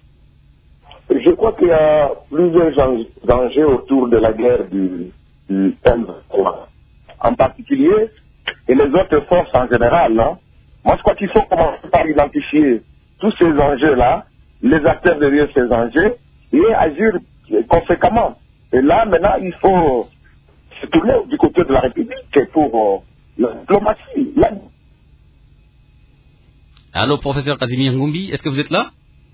Je crois qu'il y a plusieurs enjeux autour de la guerre du, du M vingt-trois, en particulier, et les autres forces en général, non? Moi, je crois qu'il faut commencer par identifier tous ces enjeux-là, les acteurs derrière ces enjeux, et agir conséquemment. Et là, maintenant, il faut se tourner du côté de la République pour euh, la diplomatie. Là. Allô, professeur Casimir Ngumbi, est-ce que vous êtes là?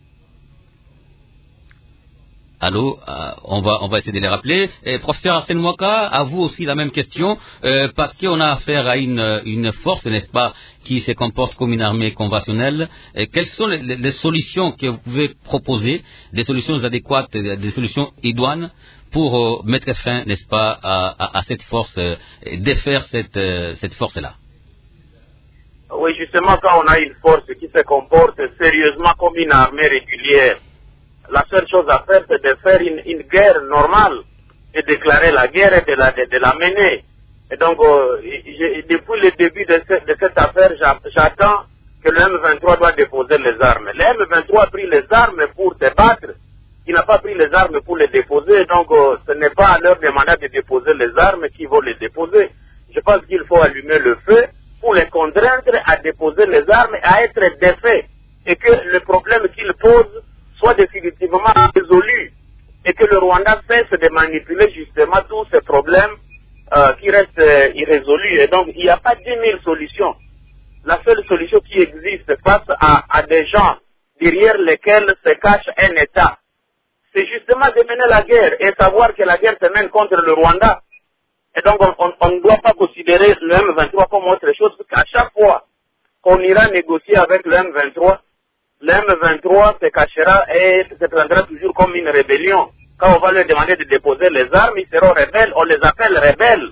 Allô, euh, on va on va essayer de les rappeler. Et professeur Arsène Mouaka, à vous aussi la même question, euh, parce qu'on a affaire à une une force, n'est-ce pas, qui se comporte comme une armée conventionnelle. Et quelles sont les, les, les solutions que vous pouvez proposer, des solutions adéquates, des solutions idoines pour euh, mettre fin, n'est-ce pas, à, à, à cette force, euh, et défaire cette euh, cette force-là? Oui, justement, quand on a une force qui se comporte sérieusement comme une armée régulière, la seule chose à faire, c'est de faire une, une guerre normale, et déclarer la guerre et de la, de, de la mener. Et donc, euh, je, depuis le début de, ce, de cette affaire, j'attends que le M vingt-trois doit déposer les armes. Le M vingt-trois a pris les armes pour se battre, il n'a pas pris les armes pour les déposer, donc euh, ce n'est pas à leur demander de déposer les armes qui vont les déposer. Je pense qu'il faut allumer le feu pour les contraindre à déposer les armes et à être défaits, et que le problème qu'ils posent soit définitivement résolu, et que le Rwanda cesse de manipuler justement tous ces problèmes euh, qui restent euh, irrésolus. Et donc, il n'y a pas dix mille solutions. La seule solution qui existe face à, à des gens derrière lesquels se cache un État, c'est justement de mener la guerre et savoir que la guerre se mène contre le Rwanda. Et donc, on ne doit pas considérer le M vingt-trois comme autre chose, parce qu'à chaque fois qu'on ira négocier avec le M vingt-trois, le M vingt-trois se cachera et se prendra toujours comme une rébellion. Quand on va leur demander de déposer les armes, ils seront rebelles, on les appelle rebelles.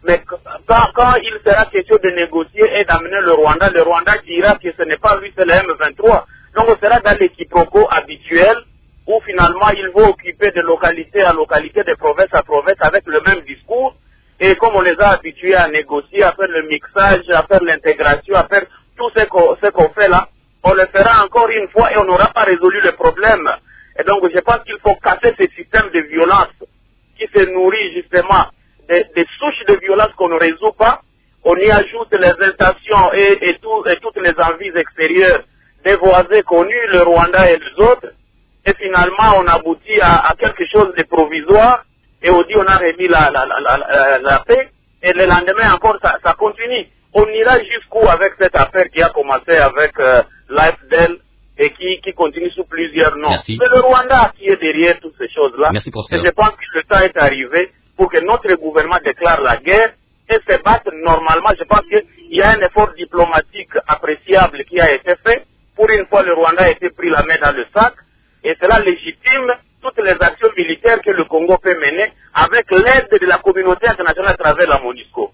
Mais quand, quand il sera question de négocier et d'amener le Rwanda, le Rwanda dira que ce n'est pas lui, c'est le M vingt-trois. Donc on sera dans les quiproquos habituels où finalement il va occuper de localité à localité, de province à province avec le même discours. Et comme on les a habitués à négocier, à faire le mixage, à faire l'intégration, à faire tout ce qu'on ce qu'on fait là, on le fera encore une fois et on n'aura pas résolu le problème. Et donc je pense qu'il faut casser ce système de violence qui se nourrit justement des, des souches de violence qu'on ne résout pas. On y ajoute les intentions et, et, tout, et toutes les envies extérieures des voisins connus, le Rwanda et les autres. Et finalement, on aboutit à, à quelque chose de provisoire. Et on dit on a remis la, la, la, la, la paix. Et le lendemain encore, ça, ça continue. On ira jusqu'où avec cette affaire qui a commencé avec euh, l'A F D L et qui, qui continue sous plusieurs noms. Merci. C'est le Rwanda qui est derrière toutes ces choses-là. Merci pour ça. Et je pense que le temps est arrivé pour que notre gouvernement déclare la guerre et se batte normalement. Je pense qu'il y a un effort diplomatique appréciable qui a été fait. Pour une fois, le Rwanda a été pris la main dans le sac et cela légitime toutes les actions militaires que le Congo peut mener avec l'aide de la communauté internationale à travers la MONUSCO.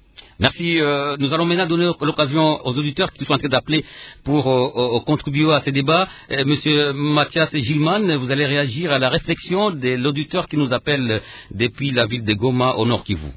Merci. Euh, nous allons maintenant donner l'occasion aux auditeurs qui sont en train d'appeler pour euh, euh, contribuer à ce débat. Euh, Monsieur Mathias Gilman, vous allez réagir à la réflexion de l'auditeur qui nous appelle depuis la ville de Goma au Nord Kivu.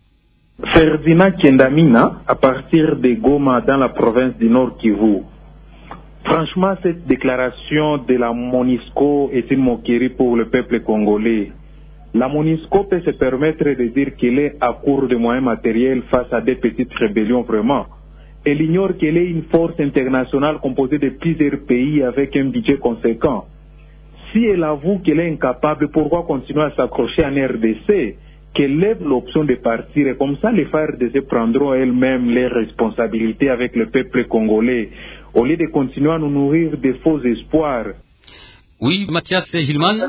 Ferdinand Kendamina, à partir de Goma dans la province du Nord Kivu. Franchement, cette déclaration de la MONUSCO est une moquerie pour le peuple congolais. La MONUSCO peut se permettre de dire qu'elle est à court de moyens matériels face à des petites rébellions vraiment. Elle ignore qu'elle est une force internationale composée de plusieurs pays avec un budget conséquent. Si elle avoue qu'elle est incapable, pourquoi continuer à s'accrocher en R D C? Qu'elle lève l'option de partir et comme ça les F A R D C prendront elles-mêmes les responsabilités avec le peuple congolais au lieu de continuer à nous nourrir de faux espoirs. Oui, Mathias Gilman.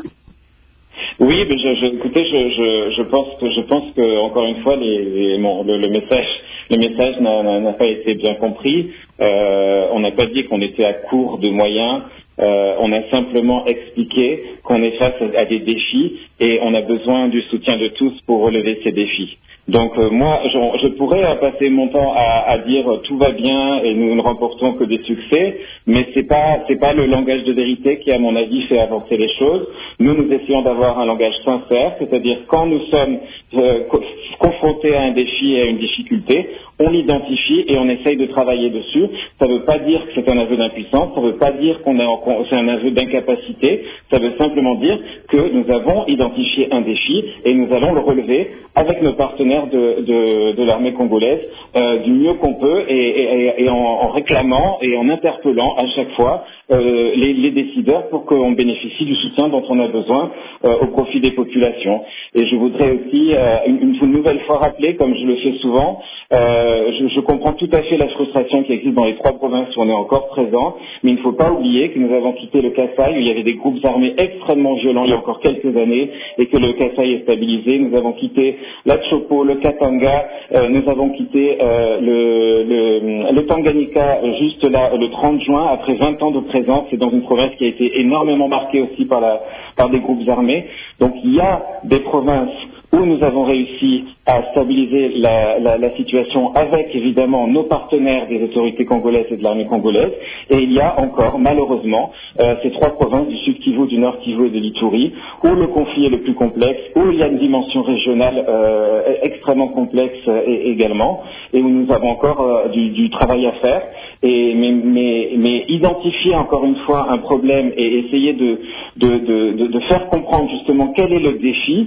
Oui, mais je, je, écoutez, je, je, je pense que je pense que encore une fois, les, les, bon, le, le message, le message n'a, n'a pas été bien compris. Euh, on n'a pas dit qu'on était à court de moyens. Euh, on a simplement expliqué qu'on est face à des défis et on a besoin du soutien de tous pour relever ces défis. Donc euh, moi, je, je pourrais euh, passer mon temps à, à dire euh, tout va bien et nous ne remportons que des succès, mais c'est pas c'est pas le langage de vérité qui, à mon avis, fait avancer les choses. Nous, nous essayons d'avoir un langage sincère, c'est-à-dire quand nous sommes euh, co- confrontés à un défi et à une difficulté, on l'identifie et on essaye de travailler dessus. Ça ne veut pas dire que c'est un aveu d'impuissance, ça ne veut pas dire qu'on est en, qu'on, c'est un aveu d'incapacité, ça veut simplement dire que nous avons identifié un défi et nous allons le relever avec nos partenaires de, de, de l'armée congolaise euh, du mieux qu'on peut et, et, et en, en réclamant et en interpellant à chaque fois euh, les, les décideurs pour qu'on bénéficie du soutien dont on a besoin euh, au profit des populations. Et je voudrais aussi euh, une, une nouvelle fois rappeler, comme je le fais souvent, euh, je, je comprends tout à fait la frustration qui existe dans les trois provinces où on est encore présent, mais il ne faut pas oublier que nous avons quitté le Kasaï où il y avait des groupes armés extrêmement violents il y a encore quelques années et que le Kasaï est stabilisé. Nous avons quitté la Chopo, le Katanga, euh, nous avons quitté euh, le, le, le Tanganyika euh, juste là le trente juin après vingt ans de présence. C'est dans une province qui a été énormément marquée aussi par, la, par des groupes armés. Donc il y a des provinces où nous avons réussi à stabiliser la, la, la situation avec évidemment nos partenaires des autorités congolaises et de l'armée congolaise. Et il y a encore malheureusement euh, ces trois provinces du Sud Kivu, du Nord Kivu et de l'Ituri où le conflit est le plus complexe, où il y a une dimension régionale euh, extrêmement complexe euh, également et où nous avons encore euh, du, du travail à faire. Et, mais, mais, mais identifier encore une fois un problème et essayer de, de, de, de, de faire comprendre justement quel est le défi,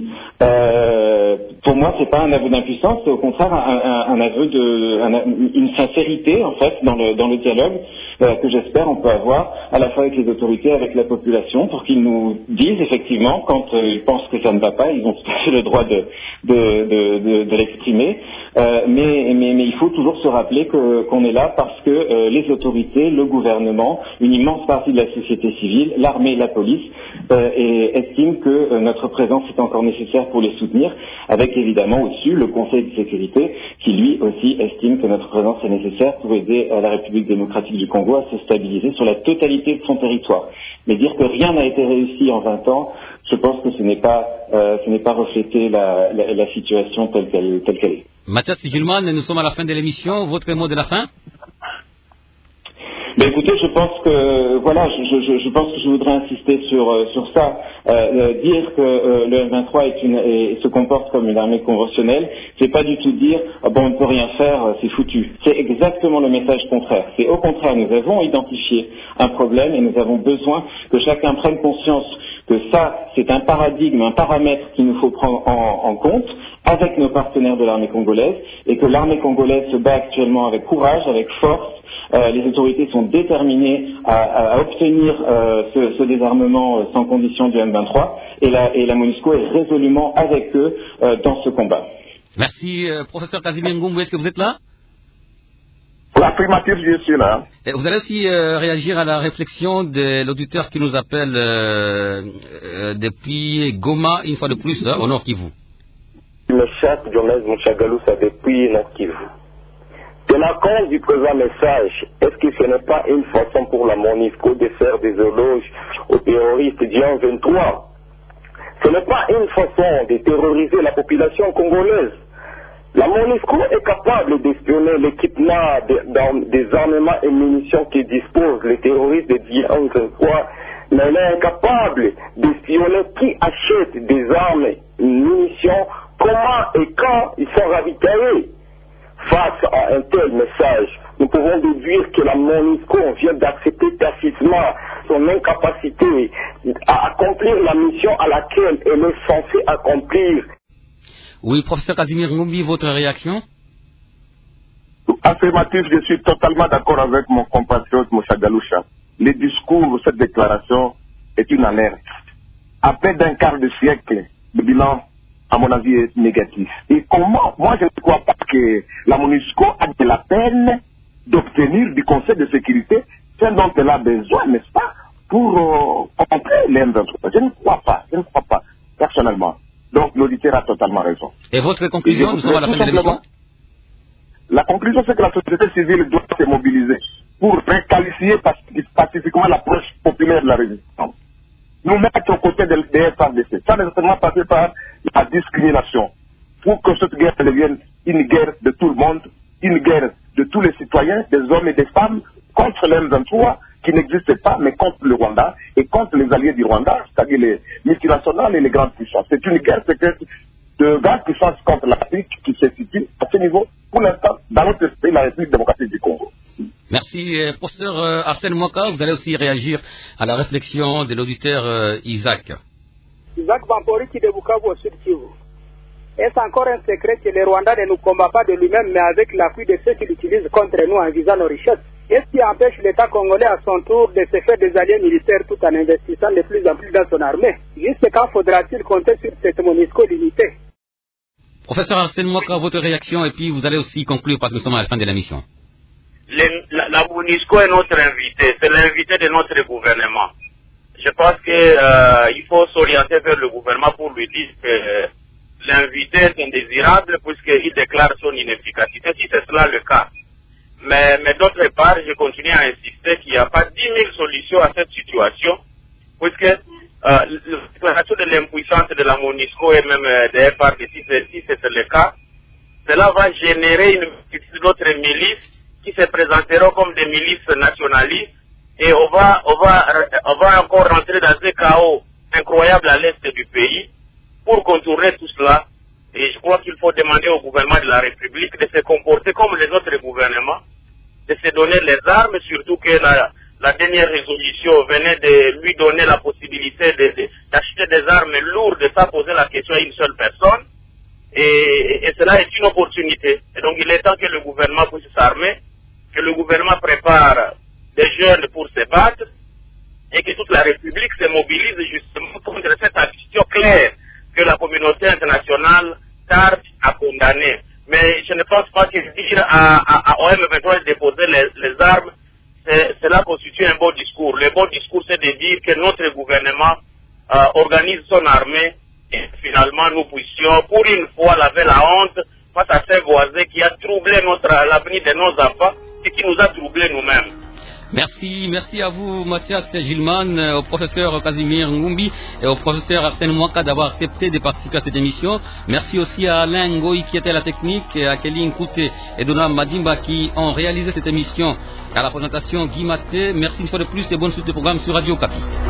euh, pour moi c'est pas un aveu d'impuissance, c'est au contraire un, un, un aveu de un, une sincérité en fait dans le, dans le dialogue euh, que j'espère on peut avoir à la fois avec les autorités, avec la population, pour qu'ils nous disent effectivement quand euh, ils pensent que ça ne va pas, ils ont tout à fait le droit de, de, de, de, de l'exprimer. Euh, mais, mais, mais il faut toujours se rappeler que, qu'on est là parce que euh, les autorités, le gouvernement, une immense partie de la société civile, l'armée et la police euh, et, estiment que euh, notre présence est encore nécessaire pour les soutenir, avec évidemment au-dessus le Conseil de sécurité qui lui aussi estime que notre présence est nécessaire pour aider euh, la République démocratique du Congo à se stabiliser sur la totalité de son territoire. Mais dire que rien n'a été réussi en vingt ans, je pense que ce n'est pas, euh, ce n'est pas refléter la, la, la situation telle qu'elle, telle qu'elle est. Mathias Gilman, nous sommes à la fin de l'émission. Votre mot de la fin? Ben écoutez, je pense que voilà, je, je, je pense que je voudrais insister sur euh, sur ça. Euh, euh, dire que euh, le M vingt-trois est une, est, se comporte comme une armée conventionnelle, c'est pas du tout dire ah bon on ne peut rien faire, euh, c'est foutu. C'est exactement le message contraire. C'est au contraire, nous avons identifié un problème et nous avons besoin que chacun prenne conscience que ça c'est un paradigme, un paramètre qu'il nous faut prendre en, en compte avec nos partenaires de l'armée congolaise et que l'armée congolaise se bat actuellement avec courage, avec force. Euh, les autorités sont déterminées à, à, à obtenir euh, ce, ce désarmement euh, sans condition du M vingt-trois et la, et la MONUSCO est résolument avec eux euh, dans ce combat. Merci, euh, professeur Casimir Ngumbu, est-ce que vous êtes là? L'affirmatif, je suis là. Et vous allez aussi euh, réagir à la réflexion de l'auditeur qui nous appelle euh, euh, depuis Goma, une fois de plus, hein, au Nord Kivu. Le chef Jonas Mouchagalousa depuis Nord Kivu. Tenant compte du présent message, est-ce que ce n'est pas une façon pour la MONUSCO de faire des éloges aux terroristes du M vingt-trois? Ce n'est pas une façon de terroriser la population congolaise. La MONUSCO est capable d'espionner l'équipement de, des armements et munitions que disposent les terroristes du M vingt-trois, mais elle est incapable d'espionner qui achète des armes et munitions, comment et quand ils sont ravitaillés. Face à un tel message, nous pouvons déduire que la MONUSCO vient d'accepter tacitement son incapacité à accomplir la mission à laquelle elle est censée accomplir. Oui, professeur Casimir Ngumbi, votre réaction? Affirmatif, je suis totalement d'accord avec mon compatriote Mouchagaloucha. Le discours, cette déclaration est une alerte. À peine d'un quart de siècle, le bilan, à mon avis, est négatif. Et comment, moi je ne crois pas que la MONUSCO a de la peine d'obtenir du Conseil de sécurité ce dont elle a besoin, n'est-ce pas, pour euh, contrer l'M vingt-trois. Je ne crois pas, je ne crois pas, personnellement. Donc l'auditeur a totalement raison. Et votre conclusion, nous sommes à la fin de l'émission? La conclusion, c'est que la société civile doit se mobiliser pour réqualifier pacifiquement l'approche populaire de la résistance. Nous mettre aux côtés des F A R D C, sans nécessairement passer par la discrimination, pour que cette guerre devienne une guerre de tout le monde, une guerre de tous les citoyens, des hommes et des femmes, contre le M vingt-trois, qui n'existe pas, mais contre le Rwanda, et contre les alliés du Rwanda, c'est-à-dire les multinationales et les grandes puissances. C'est une guerre secrète de grandes puissances contre l'Afrique qui se situe à ce niveau, pour l'instant, dans notre pays, la République démocratique du Congo. Merci, euh, professeur euh, Arsène Mwaka. Vous allez aussi réagir à la réflexion de l'auditeur euh, Isaac. Isaac Bampori qui de Bukavu au Sud Kivu. Est-ce encore un secret que le Rwanda ne nous combat pas de lui-même, mais avec l'appui de ceux qui l'utilisent contre nous en visant nos richesses? Est-ce qui empêche l'État congolais à son tour de se faire des alliés militaires tout en investissant de plus en plus dans son armée? Jusqu'à quand faudra-t-il compter sur cette MONUSCO limitée? Professeur Arsène Mwaka, votre réaction, et puis vous allez aussi conclure parce que nous sommes à la fin de la mission. Les, la, la MONUSCO est notre invité, c'est l'invité de notre gouvernement. Je pense qu'il euh, faut s'orienter vers le gouvernement pour lui dire que euh, l'invité est indésirable puisqu'il déclare son inefficacité, si c'est cela le cas. Mais, mais d'autre part, je continue à insister qu'il n'y a pas dix mille solutions à cette situation, puisque euh, la déclaration de l'impuissance de la MONUSCO et même euh, des F A R D, si c'est si le cas, cela va générer une multitude d'autres milices qui se présenteront comme des milices nationalistes et on va, on va, on va encore rentrer dans un chaos incroyable à l'est du pays. Pour contourner tout cela, et je crois qu'il faut demander au gouvernement de la République de se comporter comme les autres gouvernements, de se donner les armes, surtout que la, la dernière résolution venait de lui donner la possibilité d'acheter de, de, des armes lourdes sans poser la question à une seule personne. Et, et cela est une opportunité. Et donc il est temps que le gouvernement puisse s'armer, que le gouvernement prépare des jeunes pour se battre et que toute la République se mobilise justement contre cette action claire que la communauté internationale tarde à condamner. Mais je ne pense pas que dire à, à, à O M vingt-trois de déposer les, les armes, cela constitue un bon discours. Le bon discours, c'est de dire que notre gouvernement euh, organise son armée et finalement nous puissions pour une fois laver la honte face à ces voisins qui a troublé notre l'avenir de nos enfants et qui nous a troublé nous-mêmes. Merci, merci à vous Mathias Gilman, au professeur Casimir Ngumbi et au professeur Arsène Mouaka d'avoir accepté de participer à cette émission. Merci aussi à Alain Ngoï qui était à la technique, et à Kelly Nkouté et Donald Madimba qui ont réalisé cette émission. À la présentation, Guy Maté. Merci une fois de plus et bonne suite de programme sur Radio Okapi.